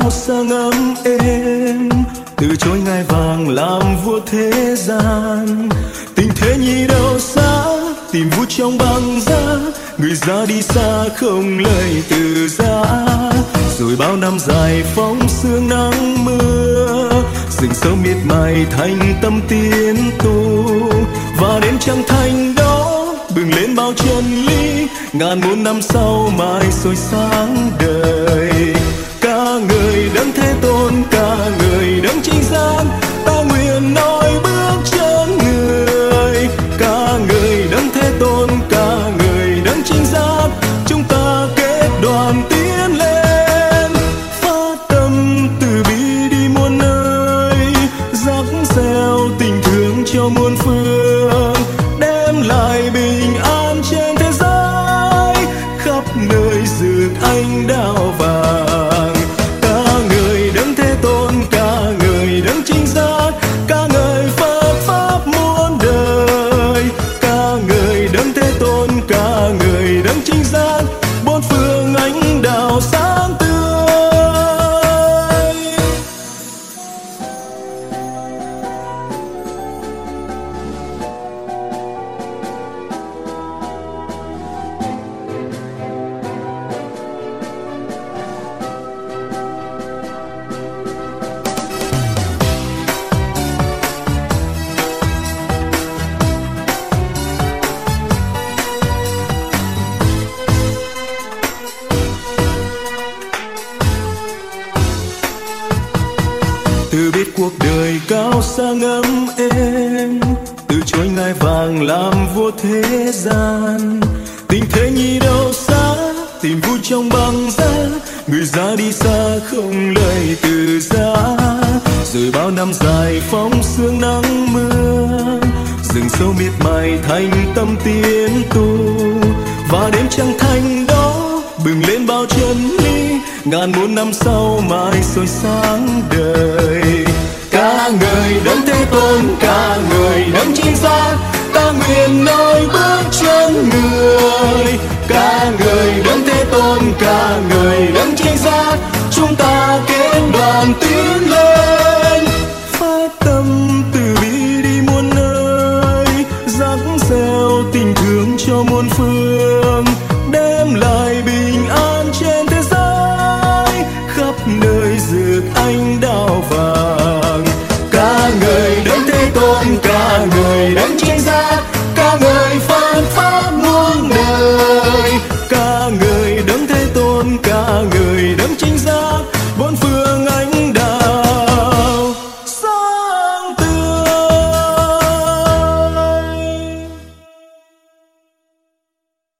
cao sang ấm êm, từ chối ngai vàng làm vua thế gian. Tình thế nhi đâu xa, tìm vui trong băng giá, người ra đi xa không lời từ giã. Rồi bao năm dài phóng sương nắng mưa, rừng sâu miệt mài thành tâm tiến tu. Và đêm trăng thanh đó bừng lên bao chân lý, ngàn muôn năm sau mai soi sáng đời. Ca ngợi đấng Thế Tôn, ca ngợi đấng chính giác, ta nguyện nói bước chân người. Ca ngợi đấng Thế Tôn, ca ngợi đấng chính giác, chúng ta kết đoàn tiến lên. Phát tâm từ bi đi muôn nơi, rắc gieo tình thương cho muôn phương, đem lại bình an trên thế giới, khắp nơi rực ánh đao vàng. Ca ngợi đấng Thế Tôn, ca ngợi đấng chính giác, ca ngợi Phật pháp muôn đời. Ca ngợi đấng Thế Tôn, ca ngợi đấng chính giác, bốn phương ánh đào sáng tươi. Từ biết cuộc đời cao sang ấm êm, từ chối ngai vàng làm vua thế gian. Tình thế nhi đâu xa, tìm vui trong băng giá, người ra đi xa không lời từ giã. Rồi bao năm dài phóng sương nắng mưa, rừng sâu miệt mài thành tâm tiến tu. Và đêm trăng thanh đó bừng lên bao chân lý, ngàn muôn năm sau mai soi sáng đời. Ca ngợi đấng Thế Tôn, ca ngợi đấng chính giác, ta nguyện nói bước chân người. Ca ngợi đấng Thế Tôn, ca ngợi đấng chính giác, chúng ta kết đoàn tiến lên. Phát tâm từ bi đi muôn nơi, rắc gieo tình thương cho muôn phương, đem lại bình